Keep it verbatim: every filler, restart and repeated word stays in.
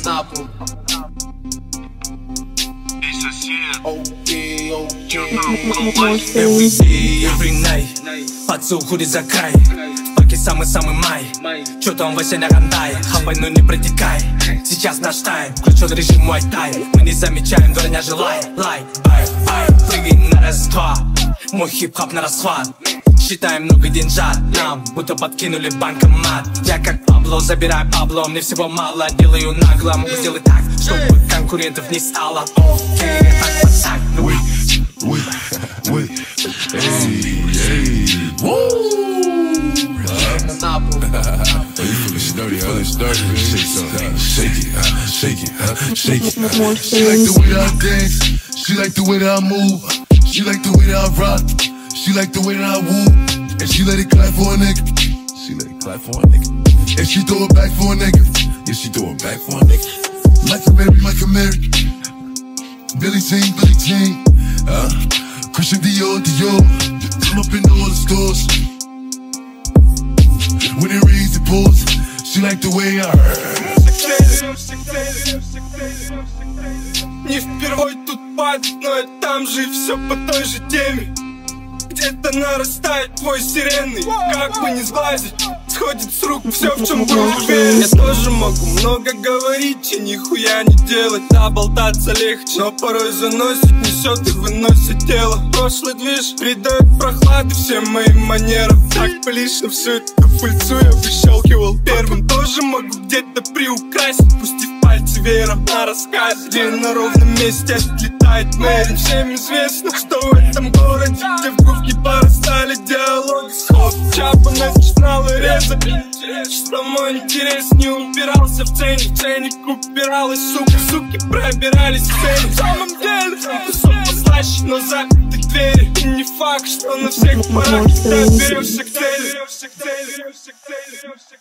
на пол. Окей, окей. Every day, every night пацан уходит за край. В парке самый-самый май. Чё там Вася на рандай? Хапай, но не протекай. Сейчас наш тайм, включен режим муай-тай. Мы не замечаем, дворня желай. Лай, бай, бай, прыгай на раз-два. Мой хип-хоп на расхват. Считаем много деньжат, нам будто подкинули банкомат. Я как Пабло, забираю Пабло, мне всего мало, делаю нагло. Могу сделать так, чтобы конкурентов не стало. Окей, так, вот так, ну. Wait, wait, hey, hey, woo! На пол. Oh, you feeling sturdy, huh? Feeling sturdy, man. Shake something, shake it, huh? Shake it, huh? Shake it, huh? She like the way that I dance, she like the way that I move, she like the way that I rock, she like the way that I woo, and she let it clap for a nigga, She let it clap for a nigga. and she throw it back for a nigga. Yeah, she throw it back for a nigga. Like a Mary, like a Mary, Billie Jean, Billie Jean, uh, Christian Dior, Dior, I'm up in all the stores. When it rains, it pours. She like the way I Не впервой тут падает, но и там же все по той же теме. Где-то нарастает твой сиренный. Как бы не сглазить, сходит с рук все, в чем был уверен. Я тоже могу много говорить и нихуя не делать, а болтаться легче, но порой заносит, несет и выносит тело. Прошлый движ придает прохлады всем моим манерам. Так лично всю эту пыльцу я выщелкивал первым. Тоже могу где-то приукрасить, пустив пальцы веером на рассказ, где на ровном месте отлетает Мэри. Всем известно, что в этом городе, где в губки порастали диалоги, сход чапа начинал и резать. Что мой интерес не упирался в цене, в ценник упиралась, сука, суки пробирались в цене. В самом деле, кусок послаще, но заперты двери. И не факт, что на всех парах доберешься к цели.